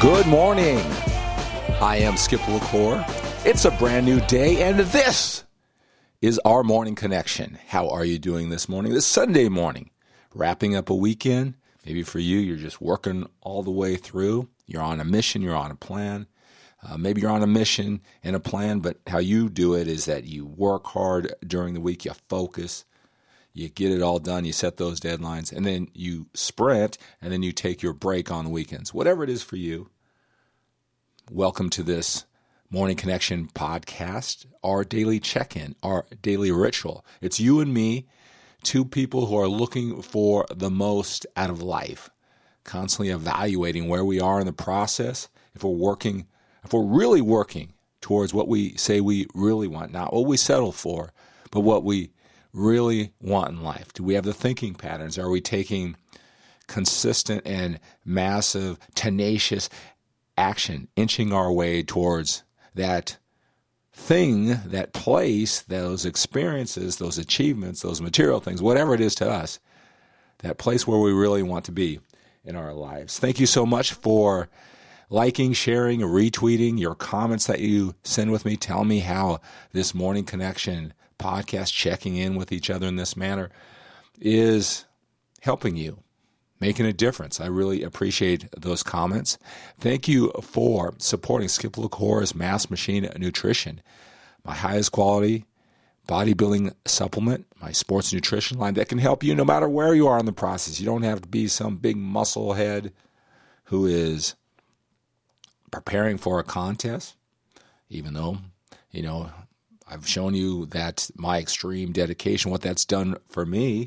Good morning. I am Skip LaCour. It's a brand new day, and this is our morning connection. How are you doing this morning? This Sunday morning, wrapping up a weekend. Maybe for you, you're just working all the way through. You're on a mission. You're on a plan. Maybe you're on a mission and a plan, but how you do it is that you work hard during the week. You focus. You get it all done. You set those deadlines, and then you sprint, and then you take your break on the weekends. Whatever it is for you. Welcome to this Morning Connection podcast, our daily check-in, our daily ritual. It's you and me, two people who are looking for the most out of life, constantly evaluating where we are in the process, if we're really working towards what we say we really want, not what we settle for, but what we really want in life. Do we have the thinking patterns? Are we taking consistent and massive, tenacious action, inching our way towards that thing, that place, those experiences, those achievements, those material things, whatever it is to us, that place where we really want to be in our lives. Thank you so much for liking, sharing, retweeting your comments that you send with me. Tell me how this Morning Connection podcast, checking in with each other in this manner, is helping you, making a difference. I really appreciate those comments. Thank you for supporting Skip LaCour's Mass Machine Nutrition, my highest quality bodybuilding supplement, my sports nutrition line that can help you no matter where you are in the process. You don't have to be some big muscle head who is preparing for a contest, even though, I've shown you that my extreme dedication, what that's done for me.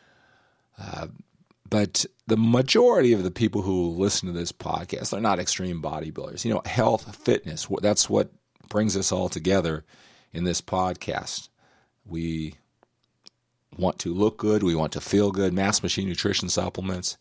But the majority of the people who listen to this podcast are not extreme bodybuilders. Health, fitness, that's what brings us all together in this podcast. We want to look good. We want to feel good. Mass Machine Nutrition Supplements,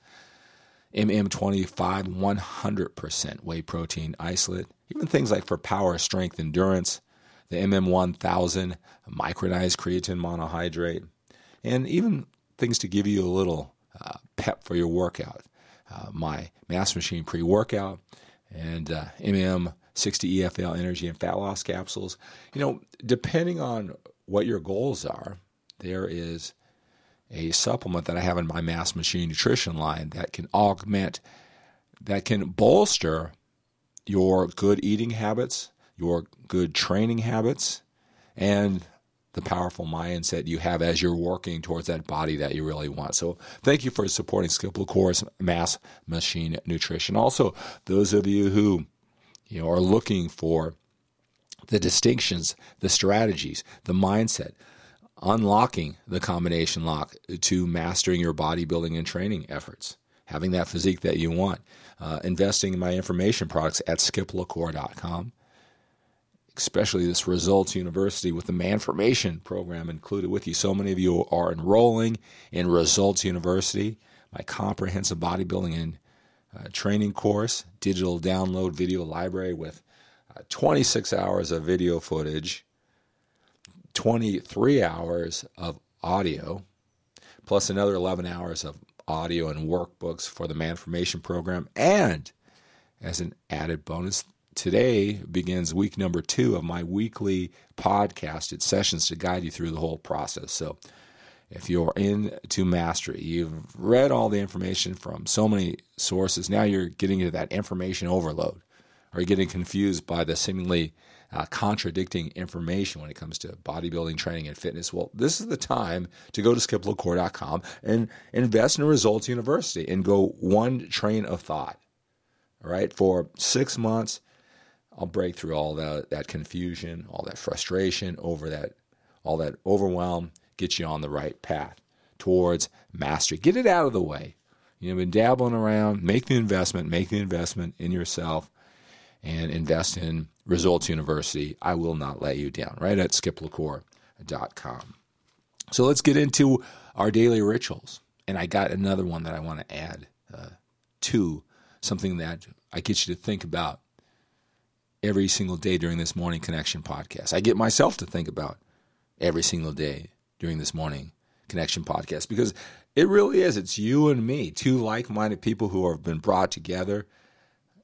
MM25, 100% whey protein isolate. Even things like for power, strength, endurance, the MM1000, micronized creatine monohydrate, and even things to give you a little pep for your workout. My Mass Machine pre-workout and MM60 EFL energy and fat loss capsules. Depending on what your goals are, there is a supplement that I have in my Mass Machine nutrition line that can augment, that can bolster your good eating habits, your good training habits, and the powerful mindset you have as you're working towards that body that you really want. So thank you for supporting Skip LaCour's Mass Machine Nutrition. Also, those of you who are looking for the distinctions, the strategies, the mindset, unlocking the combination lock to mastering your bodybuilding and training efforts, having that physique that you want, investing in my information products at skiplacour.com. Especially this Results University with the Manformation program included with you. So many of you are enrolling in Results University, my comprehensive bodybuilding and training course, digital download video library with 26 hours of video footage, 23 hours of audio, plus another 11 hours of audio and workbooks for the Manformation program. And as an added bonus, today begins week number 2 of my weekly podcasted sessions to guide you through the whole process. So if you're into mastery, you've read all the information from so many sources, now you're getting into that information overload, or you're getting confused by the seemingly contradicting information when it comes to bodybuilding, training, and fitness. Well, this is the time to go to skiplacour.com and invest in Results University and go one train of thought. All right, for 6 months, I'll break through all that confusion, all that frustration, all that overwhelm, get you on the right path towards mastery. Get it out of the way. You've been dabbling around. Make the investment in yourself, and invest in Results University. I will not let you down. Right at skiplacour.com. So let's get into our daily rituals. And I got another one that I want to add to something that I get you to think about every single day during this Morning Connection podcast. I get myself to think about every single day during this Morning Connection podcast, because it really is. It's you and me, two like-minded people who have been brought together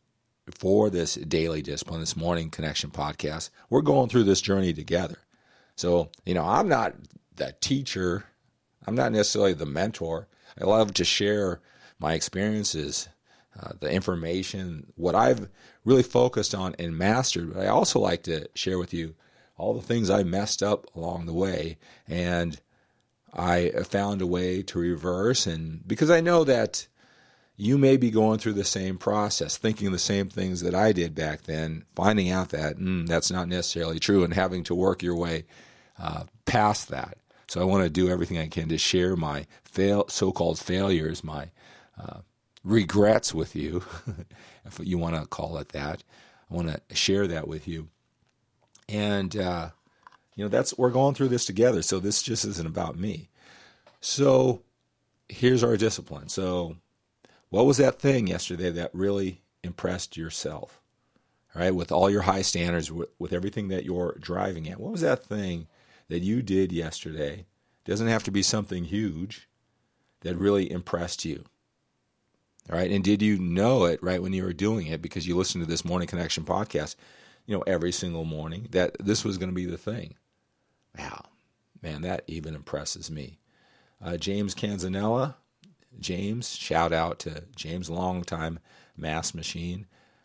for this daily discipline, this morning connection podcast. We're going through this journey together. So, I'm not the teacher. I'm not necessarily the mentor. I love to share my experiences, the information, what I've really focused on and mastered. But I also like to share with you all the things I messed up along the way. And I found a way to reverse. And because I know that you may be going through the same process, thinking the same things that I did back then, finding out that that's not necessarily true and having to work your way past that. So I want to do everything I can to share my so-called failures, my regrets with you, if you want to call it that. I want to share that with you. And, we're going through this together. So this just isn't about me. So here's our discipline. So what was that thing yesterday that really impressed yourself? All right, with all your high standards, with everything that you're driving at, what was that thing that you did yesterday? It doesn't have to be something huge that really impressed you. All right, and did you know it right when you were doing it because you listened to this Morning Connection podcast, every single morning, that this was going to be the thing? Wow, man, that even impresses me. James Canzanella. James, shout out to James, longtime Mass Machine.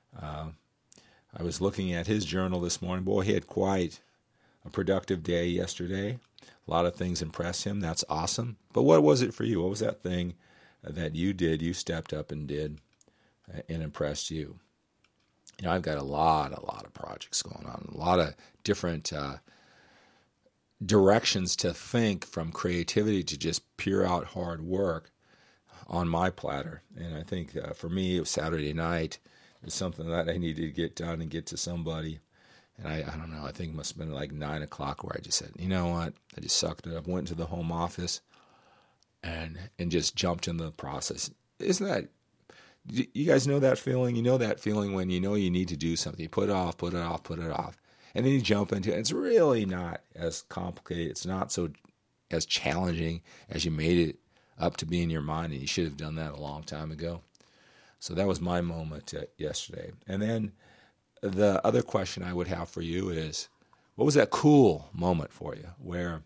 I was looking at his journal this morning. Boy, he had quite a productive day yesterday. A lot of things impressed him. That's awesome. But what was it for you? What was that thing that you did, you stepped up and did, and impressed you? I've got a lot of projects going on, a lot of different directions to think, from creativity to just pure out hard work on my platter. And I think for me, it was Saturday night. It was something that I needed to get done and get to somebody. And I don't know, I think it must have been like 9 o'clock where I just said, you know what? I just sucked it up, went to the home office and just jumped in the process. Isn't that, you guys know that feeling? You know that feeling when you know you need to do something. You put it off. And then you jump into it. It's really not as complicated. It's not so as challenging as you made it up to be in your mind, and you should have done that a long time ago. So that was my moment yesterday. And then the other question I would have for you is, what was that cool moment for you where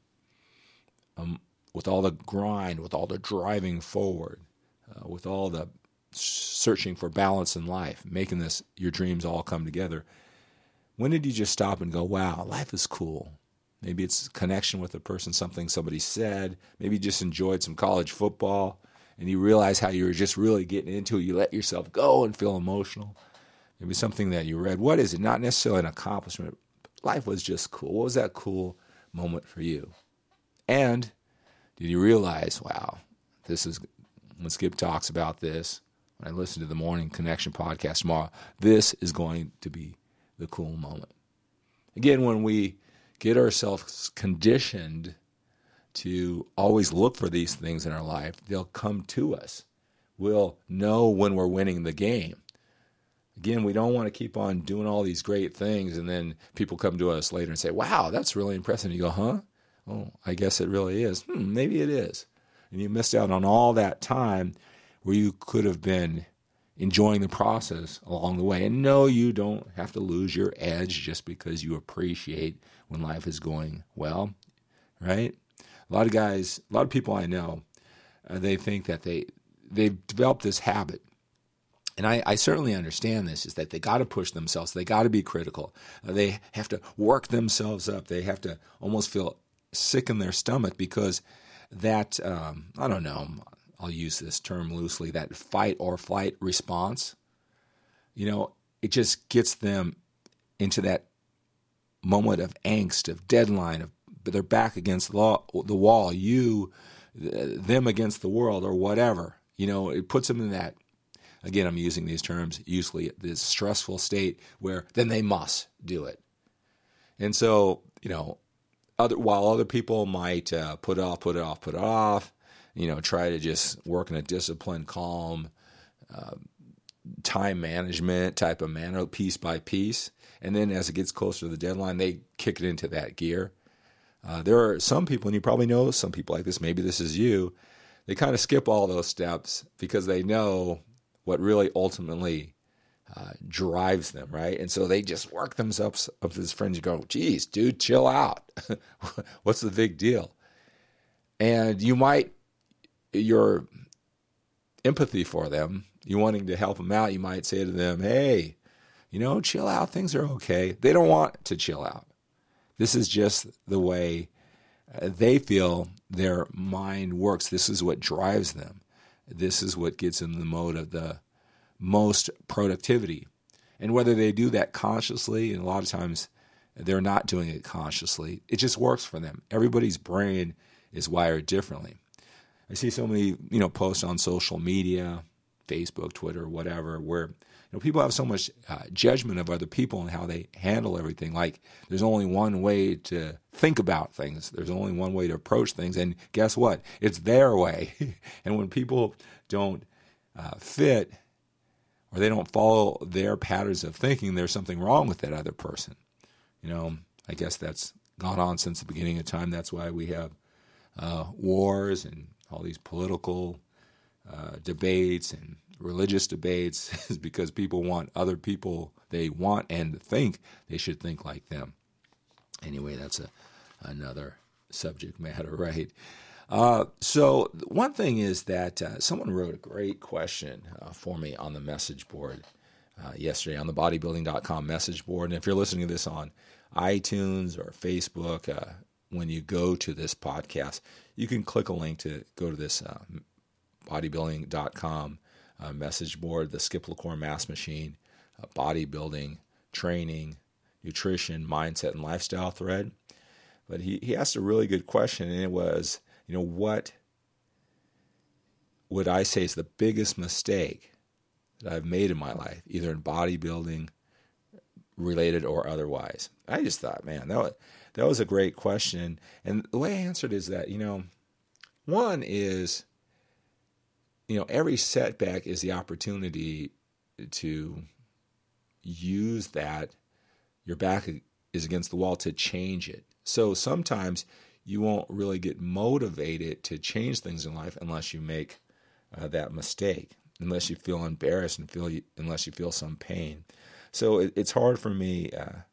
with all the grind, with all the driving forward, with all the searching for balance in life, making this your dreams all come together, when did you just stop and go, wow, life is cool? Maybe it's connection with a person, something somebody said. Maybe you just enjoyed some college football and you realize how you were just really getting into it. You let yourself go and feel emotional. Maybe something that you read. What is it? Not necessarily an accomplishment. Life was just cool. What was that cool moment for you? And did you realize, wow, this is, when Skip talks about this, when I listen to the Morning Connection podcast tomorrow, this is going to be the cool moment. Again, when we get ourselves conditioned to always look for these things in our life, they'll come to us. We'll know when we're winning the game. Again, we don't want to keep on doing all these great things and then people come to us later and say, wow, that's really impressive. And you go, huh? Oh, I guess it really is. Maybe it is. And you missed out on all that time where you could have been enjoying the process along the way. And no, you don't have to lose your edge just because you appreciate when life is going well, right? A lot of people I know, they think that they've developed this habit. And I certainly understand this, is that they got to push themselves. They got to be critical. They have to work themselves up. They have to almost feel sick in their stomach because that, I don't know, I'll use this term loosely, that fight or flight response, it just gets them into that moment of angst, of deadline, of their back against the wall, them against the world or whatever. It puts them in that, again, I'm using these terms usually, this stressful state where then they must do it. And so, while other people might put it off, try to just work in a disciplined, calm, time management type of manner, piece by piece. And then as it gets closer to the deadline, they kick it into that gear. There are some people, and you probably know some people like this, maybe this is you, they kind of skip all those steps because they know what really ultimately drives them, right? And so they just work themselves up to this fringe and go, geez, dude, chill out. What's the big deal? And your empathy for them, you wanting to help them out, you might say to them, hey, chill out. Things are okay. They don't want to chill out. This is just the way they feel their mind works. This is what drives them. This is what gets them in the mode of the most productivity. And whether they do that consciously, and a lot of times they're not doing it consciously, it just works for them. Everybody's brain is wired differently. I see so many, posts on social media, Facebook, Twitter, whatever, where people have so much judgment of other people and how they handle everything. Like there's only one way to think about things. There's only one way to approach things. And guess what? It's their way. And when people don't fit or they don't follow their patterns of thinking, there's something wrong with that other person. I guess that's gone on since the beginning of time. That's why we have wars and all these political debates and religious debates, is because people want other people they want and think they should think like them. Anyway, that's another subject matter, right? So one thing is that someone wrote a great question for me on the message board yesterday on the bodybuilding.com message board. And if you're listening to this on iTunes or Facebook, when you go to this podcast, you can click a link to go to this bodybuilding.com message board, the Skip LaCour Mass Machine, bodybuilding, training, nutrition, mindset, and lifestyle thread. But he asked a really good question, and it was, what would I say is the biggest mistake that I've made in my life, either in bodybuilding related or otherwise? I just thought, man, that was a great question. And the way I answered is that, one is, every setback is the opportunity to use that, your back is against the wall, to change it. So sometimes you won't really get motivated to change things in life unless you make that mistake, unless you feel embarrassed and unless you feel some pain. So it's hard for me,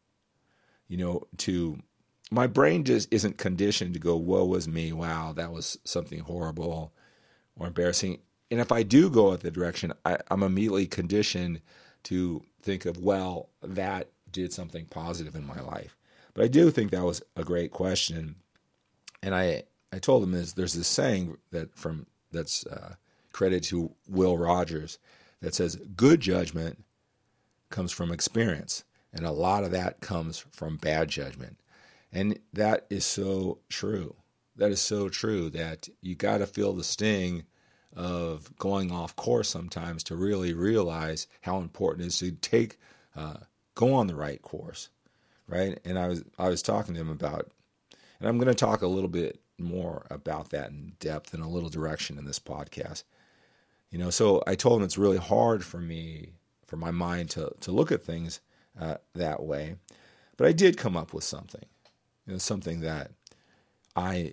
my brain just isn't conditioned to go, woe was me, wow, that was something horrible or embarrassing. And if I do go at the direction, I'm immediately conditioned to think of, well, that did something positive in my life. But I do think that was a great question. And I told him there's this saying that's credited to Will Rogers that says, good judgment comes from experience. And a lot of that comes from bad judgment. And that is so true. That is so true, that you got to feel the sting of going off course sometimes to really realize how important it is to go on the right course, right? And I was talking to him about, and I'm going to talk a little bit more about that in depth and a little direction in this podcast. So I told him it's really hard for my mind to look at things that way. But I did come up with something, something that I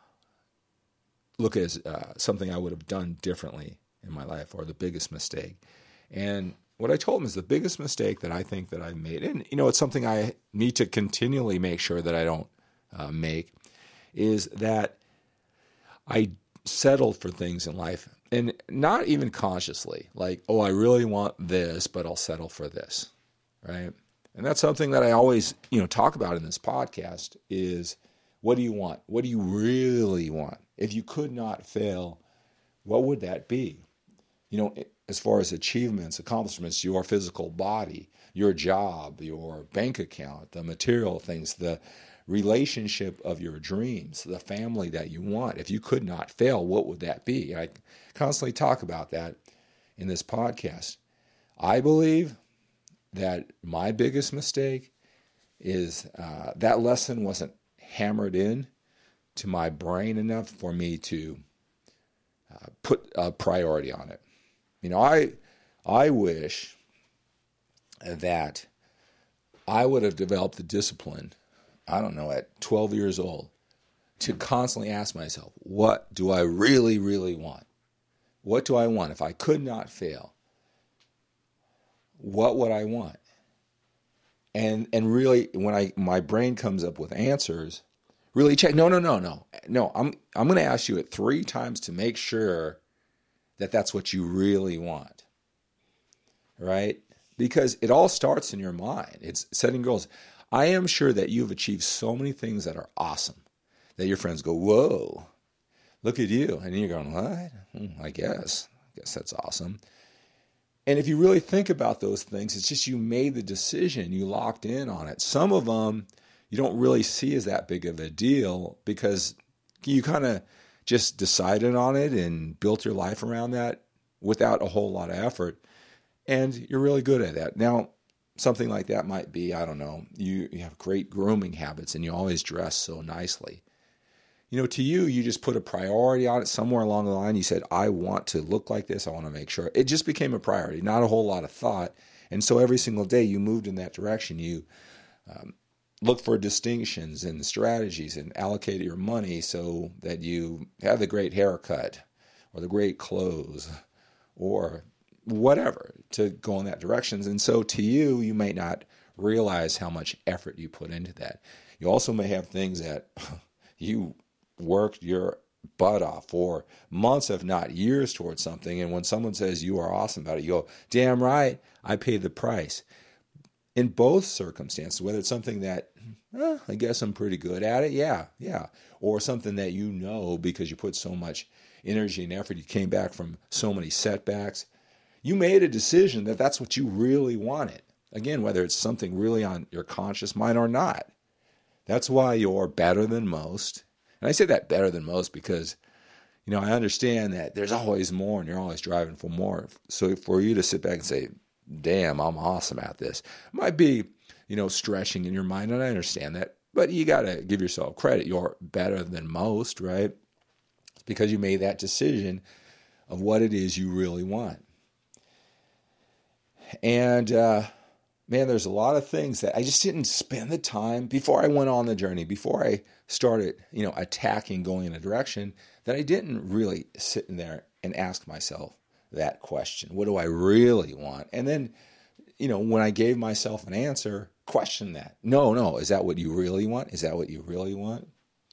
look as something I would have done differently in my life, or the biggest mistake. And what I told him is the biggest mistake that I think that I've made, and it's something I need to continually make sure that I don't make, is that I settled for things in life, and not even consciously, like, oh, I really want this, but I'll settle for this, right? And that's something that I always, talk about in this podcast is, what do you want? What do you really want? If you could not fail, what would that be? As far as achievements, accomplishments, your physical body, your job, your bank account, the material things, the relationship of your dreams, the family that you want. If you could not fail, what would that be? I constantly talk about that in this podcast. I believe that my biggest mistake is that lesson wasn't hammered in to my brain enough for me to put a priority on it. I wish that I would have developed the discipline, at 12 years old, to constantly ask myself, what do I really, really want? What do I want? If I could not fail, what would I want? And really, when my brain comes up with answers, really check. No. I'm going to ask you it 3 times to make sure that that's what you really want, right? Because it all starts in your mind. It's setting goals. I am sure that you've achieved so many things that are awesome that your friends go, whoa, look at you. And you're going, what? I guess that's awesome. And if you really think about those things, it's just you made the decision, you locked in on it. Some of them you don't really see as that big of a deal because you kind of just decided on it and built your life around that without a whole lot of effort. And you're really good at that. Now, something like that might be, I don't know, you have great grooming habits and you always dress so nicely. To you just put a priority on it somewhere along the line. You said, I want to look like this. I want to make sure. It just became a priority, not a whole lot of thought. And so every single day you moved in that direction. You look for distinctions and strategies and allocate your money so that you have the great haircut or the great clothes or whatever to go in that direction. And so to you, you may not realize how much effort you put into that. You also may have things that you worked your butt off for months, if not years, towards something. And when someone says you are awesome about it, you go, damn right, I paid the price. In both circumstances, whether it's something that, I guess I'm pretty good at it, yeah. Or something that because you put so much energy and effort, you came back from so many setbacks, you made a decision that that's what you really wanted. Again, whether it's something really on your conscious mind or not. That's why you're better than most. And I say that better than most because, I understand that there's always more and you're always driving for more. So for you to sit back and say, damn, I'm awesome at this, might be, stretching in your mind. And I understand that. But you got to give yourself credit. You're better than most, right? It's because you made that decision of what it is you really want. And, man, there's a lot of things that I just didn't spend the time before I went on the journey, before I started, attacking, going in a direction, that I didn't really sit in there and ask myself that question. What do I really want? And then, when I gave myself an answer, question that. No, is that what you really want? Is that what you really want?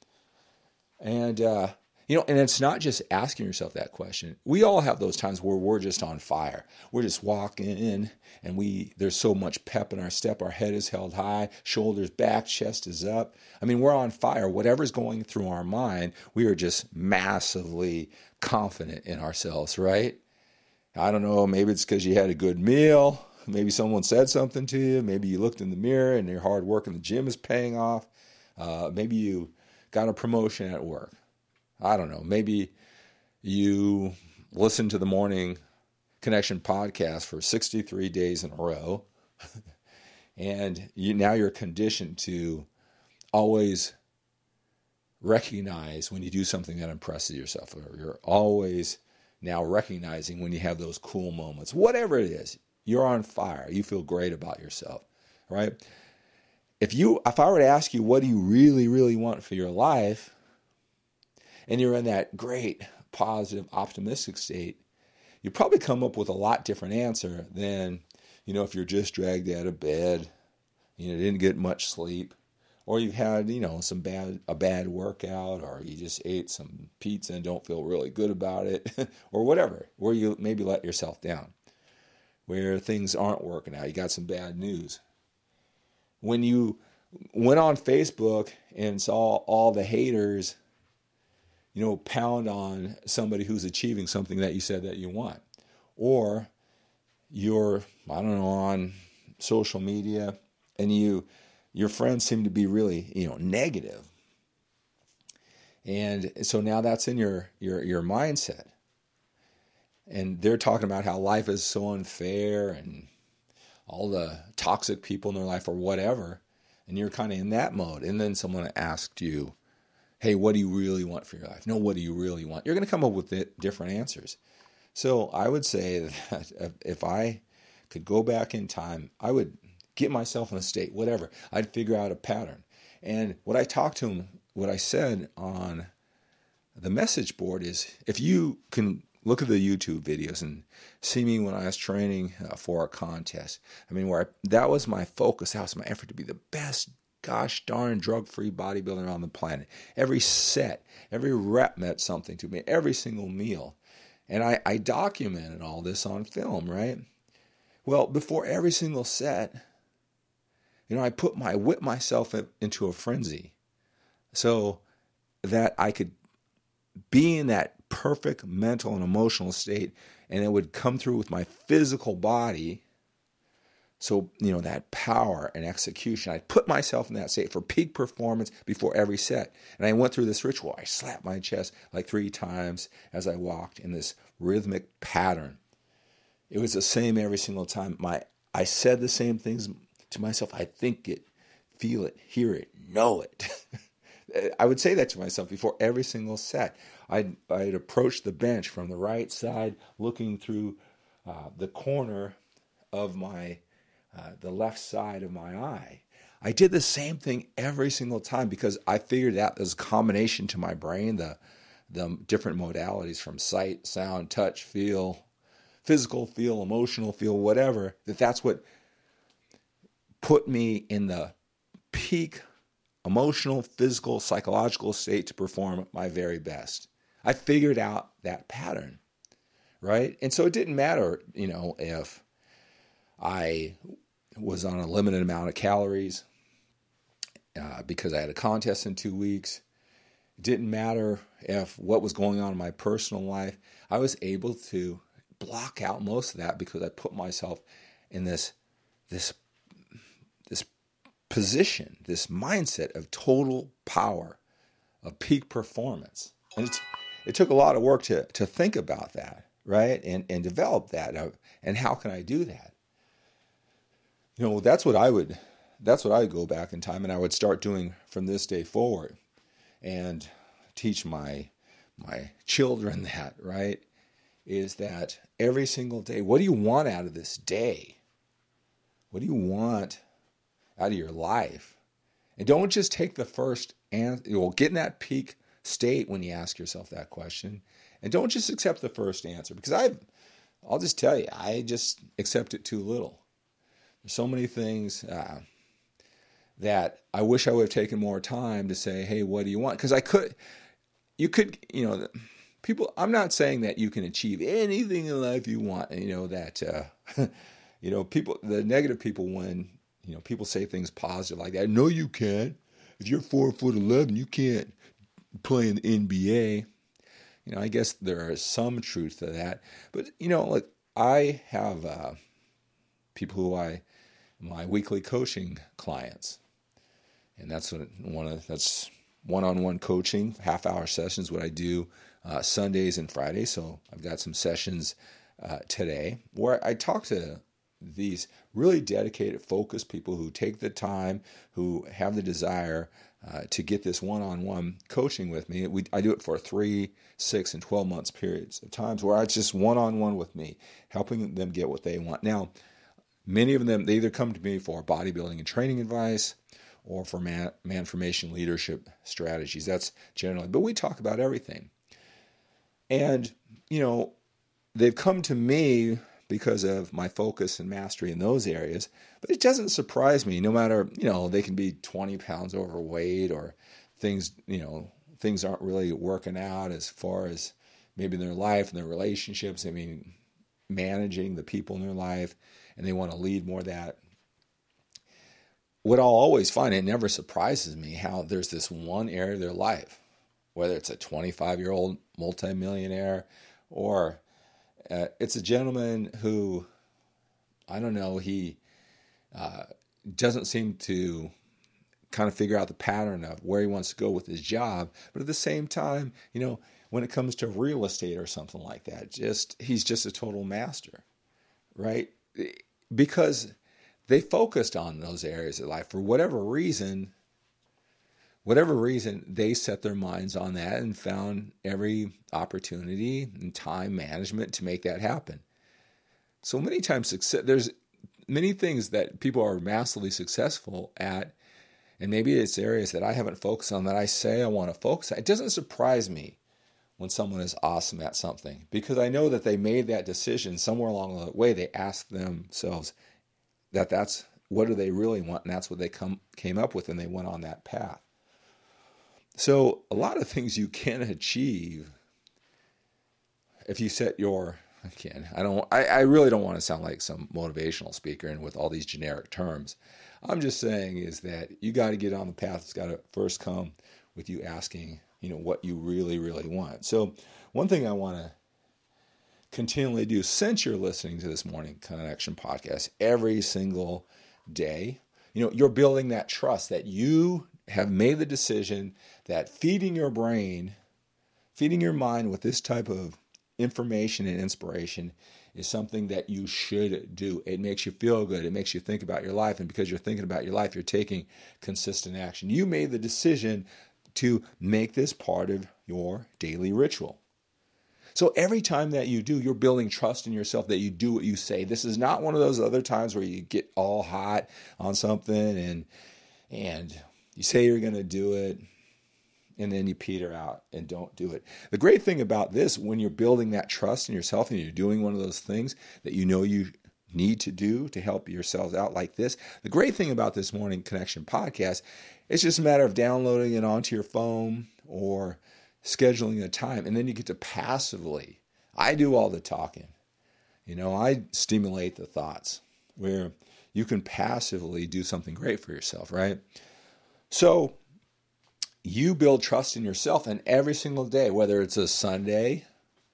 And, and it's not just asking yourself that question. We all have those times where we're just on fire. We're just walking in and there's so much pep in our step. Our head is held high, shoulders back, chest is up. We're on fire. Whatever's going through our mind, we are just massively confident in ourselves, right? I don't know, maybe it's because you had a good meal. Maybe someone said something to you. Maybe you looked in the mirror and your hard work in the gym is paying off. Maybe you got a promotion at work. I don't know. Maybe you listened to the Morning Connection podcast for 63 days in a row, and now you're conditioned to always recognize when you do something that impresses yourself, or you're always now recognizing when you have those cool moments. Whatever it is, you're on fire. You feel great about yourself, right? If I were to ask you, what do you really, really want for your life? And you're in that great, positive, optimistic state, you probably come up with a lot different answer than, if you're just dragged out of bed, didn't get much sleep, or you've had, a bad workout, or you just ate some pizza and don't feel really good about it, or whatever, where you maybe let yourself down, where things aren't working out, you got some bad news. When you went on Facebook and saw all the haters pound on somebody who's achieving something that you said that you want. Or you're, on social media and your friends seem to be really, negative. And so now that's in your mindset. And they're talking about how life is so unfair and all the toxic people in their life or whatever. And you're kind of in that mode. And then someone asked you, hey, what do you really want for your life? No, what do you really want? You're going to come up with different answers. So I would say that if I could go back in time, I would get myself in a state, whatever. I'd figure out a pattern. And what I said on the message board is, if you can look at the YouTube videos and see me when I was training for a contest. I mean, that was my focus. That was my effort to be the best, gosh darn, drug-free bodybuilder on the planet. Every set, every rep meant something to me, every single meal. And I documented all this on film, right? Well, before every single set, I whip myself into a frenzy so that I could be in that perfect mental and emotional state, and it would come through with my physical body. So, that power and execution, I put myself in that state for peak performance before every set. And I went through this ritual. I slapped my chest like 3 times as I walked in this rhythmic pattern. It was the same every single time. I said the same things to myself. I think it, feel it, hear it, know it. I would say that to myself before every single set. I'd approach the bench from the right side, looking through the corner of the left side of my eye. I did the same thing every single time because I figured out there's a combination to my brain, the different modalities from sight, sound, touch, feel, physical feel, emotional feel, whatever, that's what put me in the peak emotional, physical, psychological state to perform my very best. I figured out that pattern, right? And so it didn't matter, if I was on a limited amount of calories because I had a contest in 2 weeks. It didn't matter if what was going on in my personal life. I was able to block out most of that because I put myself in this position, this mindset of total power, of peak performance. And it took a lot of work to think about that, right? And develop that. And how can I do that? That's what I would go back in time and I would start doing from this day forward and teach my children that, right? Is that every single day, what do you want out of this day? What do you want out of your life? And don't just take the first answer. Get in that peak state when you ask yourself that question. And don't just accept the first answer, because I'll just tell you, I just accept it too little. There's so many things that I wish I would have taken more time to say, hey, what do you want? Because people, I'm not saying that you can achieve anything in life you want. People, the negative people, when, people say things positive like that. No, you can't. If you're 4'11", you can't play in the NBA. I guess there is some truth to that. But, I have people who my weekly coaching clients. And that's one-on-one coaching, half-hour sessions, what I do Sundays and Fridays. So I've got some sessions today where I talk to these really dedicated, focused people who take the time, who have the desire to get this one-on-one coaching with me. I do it for 3, 6, and 12 months periods of times where it's just one-on-one with me, helping them get what they want. Now, many of them, they either come to me for bodybuilding and training advice or for man-formation leadership strategies. That's generally, but we talk about everything. And, they've come to me because of my focus and mastery in those areas. But it doesn't surprise me, no matter, they can be 20 pounds overweight or things aren't really working out as far as maybe in their life and their relationships. Managing the people in their life, and they want to lead more of that. What I'll always find, it never surprises me how there's this one area of their life, whether it's a 25-year-old multimillionaire or it's a gentleman who, I don't know, he doesn't seem to kind of figure out the pattern of where he wants to go with his job. But at the same time, when it comes to real estate or something like that, he's just a total master, right? Because they focused on those areas of life for whatever reason, they set their minds on that and found every opportunity and time management to make that happen. So many times, there's many things that people are massively successful at, and maybe it's areas that I haven't focused on that I say I want to focus on. It doesn't surprise me when someone is awesome at something, because I know that they made that decision somewhere along the way. They asked themselves that that's what do they really want, and that's what they came up with, and they went on that path. So a lot of things you can achieve if you set your, again, I really don't want to sound like some motivational speaker and with all these generic terms. I'm just saying is that you got to get on the path. It's got to first come with you asking, what you really, really want. So one thing I want to continually do, since you're listening to this Morning Connection podcast every single day, you're building that trust that you have made the decision that feeding your brain, feeding your mind with this type of information and inspiration is something that you should do. It makes you feel good. It makes you think about your life. And because you're thinking about your life, you're taking consistent action. You made the decision to make this part of your daily ritual. So every time that you do, you're building trust in yourself that you do what you say. This is not one of those other times where you get all hot on something and you say you're going to do it, and then you peter out and don't do it. The great thing about this, when you're building that trust in yourself and you're doing one of those things that you know you need to do to help yourselves out like this, the great thing about this Morning Connection podcast, it's just a matter of downloading it onto your phone or scheduling a time, and then you get to passively, I do all the talking. I stimulate the thoughts where you can passively do something great for yourself, right? So you build trust in yourself, and every single day, whether it's a Sunday,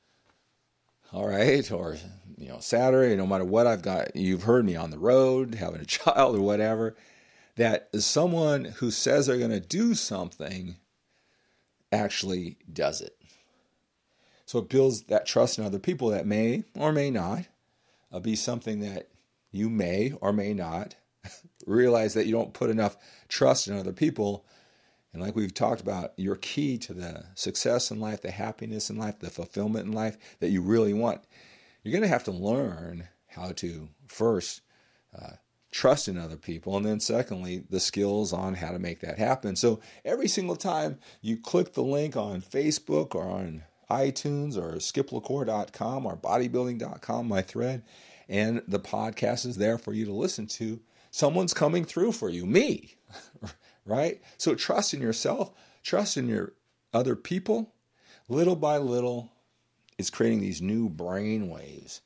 all right, or Saturday, no matter what I've got, you've heard me on the road, having a child or whatever, that someone who says they're going to do something actually does it. So it builds that trust in other people that may or may not be something that you may or may not realize that you don't put enough trust in other people. And like we've talked about, your key to the success in life, the happiness in life, the fulfillment in life that you really want, you're going to have to learn how to first trust in other people, and then secondly, the skills on how to make that happen. So every single time you click the link on Facebook or on iTunes or skiplacour.com or bodybuilding.com, my thread, and the podcast is there for you to listen to, someone's coming through for you, me, right? So trust in yourself, trust in your other people. Little by little, it's creating these new brain waves,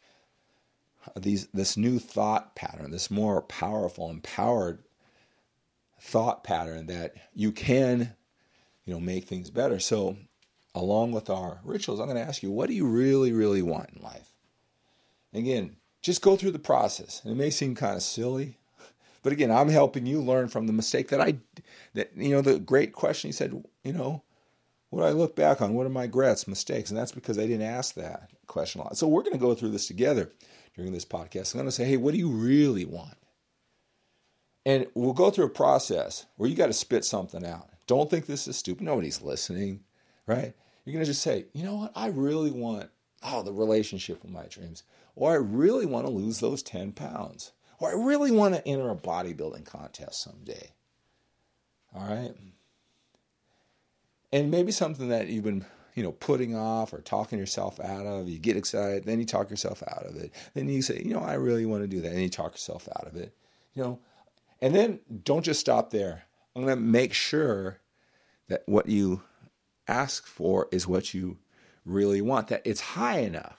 this new thought pattern, this more powerful, empowered thought pattern that you can, make things better. So along with our rituals, I'm going to ask you, what do you really, really want in life? Again, just go through the process. And it may seem kind of silly, but again, I'm helping you learn from the mistake the great question he said, what do I look back on? What are my regrets, mistakes? And that's because I didn't ask that question a lot. So we're going to go through this together during this podcast. I'm going to say, hey, what do you really want? And we'll go through a process where you got to spit something out. Don't think this is stupid. Nobody's listening, right? You're going to just say, you know what? I really want, the relationship with my dreams. Or I really want to lose those 10 pounds. Or I really want to enter a bodybuilding contest someday. All right? And maybe something that you've been, putting off or talking yourself out of. You get excited, then you talk yourself out of it. Then you say, I really want to do that. And you talk yourself out of it. And then don't just stop there. I'm going to make sure that what you ask for is what you really want, that it's high enough,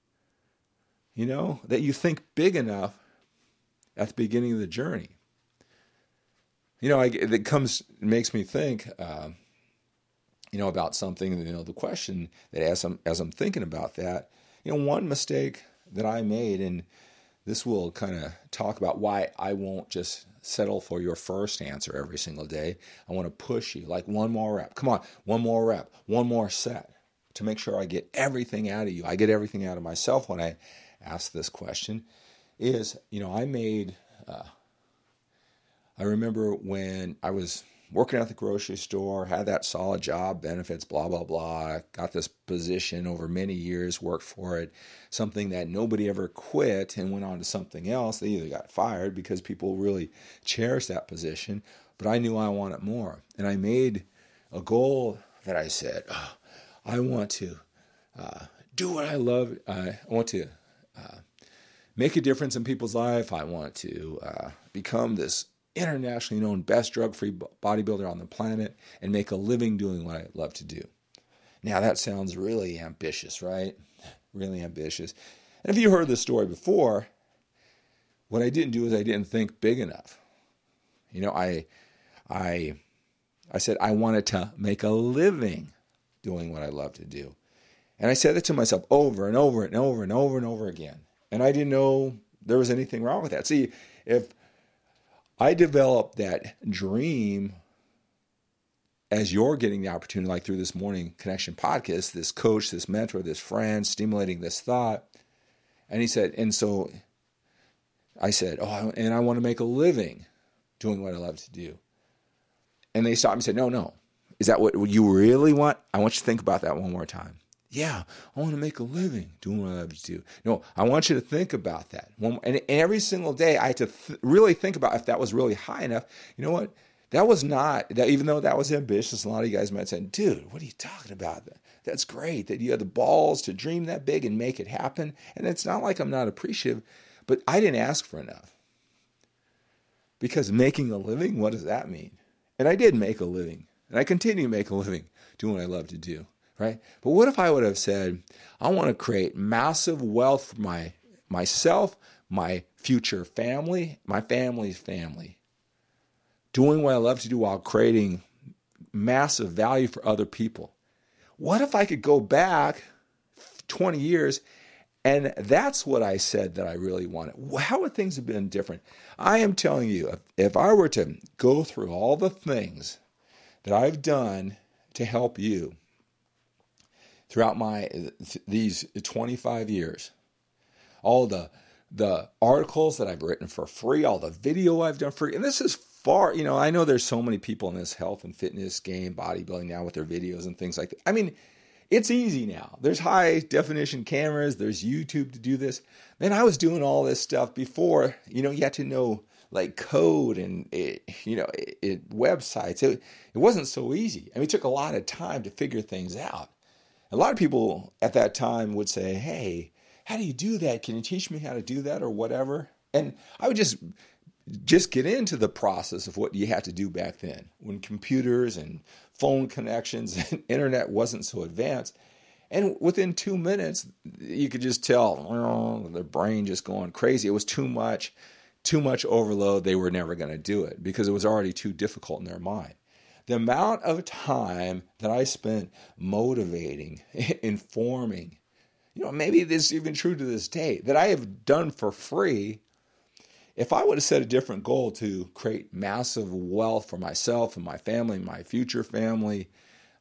that you think big enough at the beginning of the journey. It makes me think, about something, the question that as I'm thinking about that, one mistake that I made, and this will kind of talk about why I won't just settle for your first answer every single day. I want to push you like one more rep. Come on, one more rep, one more set to make sure I get everything out of you. I get everything out of myself when I ask this question is, I remember when I was working at the grocery store, had that solid job, benefits, blah, blah, blah. Got this position over many years, worked for it, something that nobody ever quit and went on to something else. They either got fired because people really cherished that position, but I knew I wanted more. And I made a goal that I said, I want to do what I love. I want to make a difference in people's life. I want to become this internationally known best drug-free bodybuilder on the planet and make a living doing what I love to do. Now that sounds really ambitious, right? Really ambitious. And if you heard this story before, what I didn't do is I didn't think big enough. You know, I said I wanted to make a living doing what I love to do. And I said it to myself over and over and over and over and over again. And I didn't know there was anything wrong with that. See, if I developed that dream as you're getting the opportunity, like through this Morning Connection podcast, this coach, this mentor, this friend, stimulating this thought. And he said, and so I said, and I want to make a living doing what I love to do. And they stopped me and said, no. Is that what you really want? I want you to think about that one more time. Yeah, I want to make a living doing what I love to do. No, I want you to think about that. And every single day, I had to really think about if that was really high enough. You know what? That was not, that even though that was ambitious, a lot of you guys might say, dude, what are you talking about? That's great that you had the balls to dream that big and make it happen. And it's not like I'm not appreciative, but I didn't ask for enough. Because making a living, what does that mean? And I did make a living. And I continue to make a living doing what I love to do. Right? But what if I would have said, I want to create massive wealth for myself, my future family, my family's family, doing what I love to do while creating massive value for other people. What if I could go back 20 years and that's what I said that I really wanted? How would things have been different? I am telling you, if I were to go through all the things that I've done to help you, throughout these 25 years, all the articles that I've written for free, all the video I've done for free, and this is far, I know there's so many people in this health and fitness game, bodybuilding now with their videos and things like that. I mean, it's easy now. There's high definition cameras, there's YouTube to do this. Man, I was doing all this stuff before, you had to know like code and, websites. It wasn't so easy. I mean, it took a lot of time to figure things out. A lot of people at that time would say, hey, how do you do that? Can you teach me how to do that or whatever? And I would just get into the process of what you had to do back then when computers and phone connections and internet wasn't so advanced. And within 2 minutes, you could just tell their brain just going crazy. It was too much overload. They were never going to do it because it was already too difficult in their mind. The amount of time that I spent motivating, informing, maybe this is even true to this day, that I have done for free. If I would have set a different goal to create massive wealth for myself and my family, and my future family,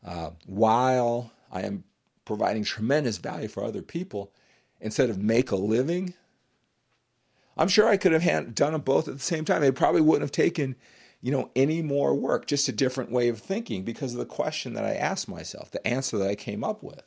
while I am providing tremendous value for other people, instead of make a living, I'm sure I could have done them both at the same time. It probably wouldn't have taken any more work, just a different way of thinking because of the question that I asked myself, the answer that I came up with.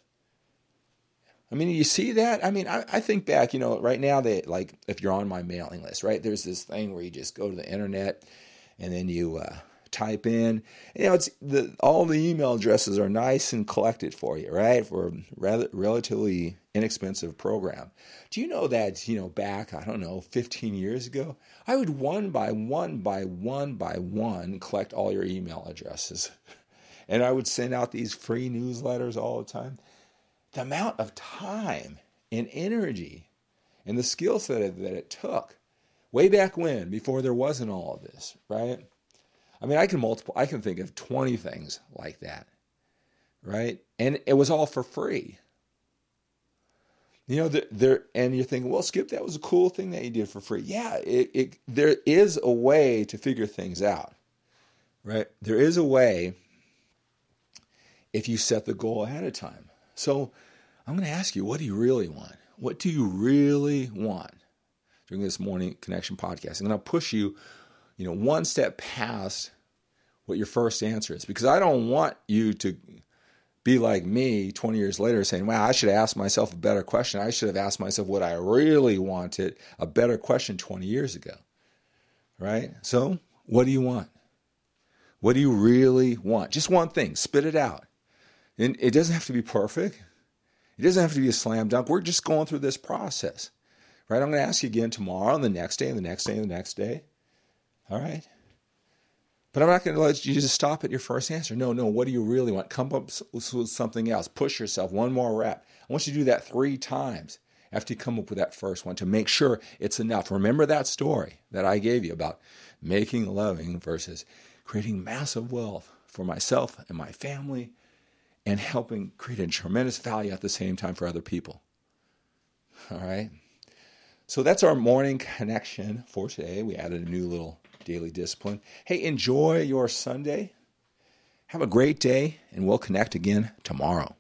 I mean, you see that? I mean, I think back, right now, if you're on my mailing list, right, there's this thing where you just go to the internet and then you type in, all the email addresses are nice and collected for you, right, for a relatively inexpensive program. Do you know that, back, 15 years ago, I would one by one collect all your email addresses. And I would send out these free newsletters all the time. The amount of time and energy and the skill set that it took way back when, before there wasn't all of this, right? I mean, I can think of 20 things like that, right? And it was all for free. And you're thinking, well, Skip, that was a cool thing that you did for free. Yeah, there is a way to figure things out, right? There is a way if you set the goal ahead of time. So I'm going to ask you, what do you really want? What do you really want during this Morning Connection podcast? I'm going to push you, one step past what your first answer is, because I don't want you to be like me 20 years later saying, wow, I should have asked myself a better question. I should have asked myself what I really wanted, a better question 20 years ago, right? So what do you want? What do you really want? Just one thing, spit it out. And it doesn't have to be perfect. It doesn't have to be a slam dunk. We're just going through this process, right? I'm going to ask you again tomorrow and the next day and the next day and the next day. All right? But I'm not going to let you just stop at your first answer. No, what do you really want? Come up with something else. Push yourself one more rep. I want you to do that 3 times after you come up with that first one to make sure it's enough. Remember that story that I gave you about making a living versus creating massive wealth for myself and my family and helping create a tremendous value at the same time for other people. All right? So that's our morning connection for today. We added a new little daily discipline. Hey, enjoy your Sunday. Have a great day, and we'll connect again tomorrow.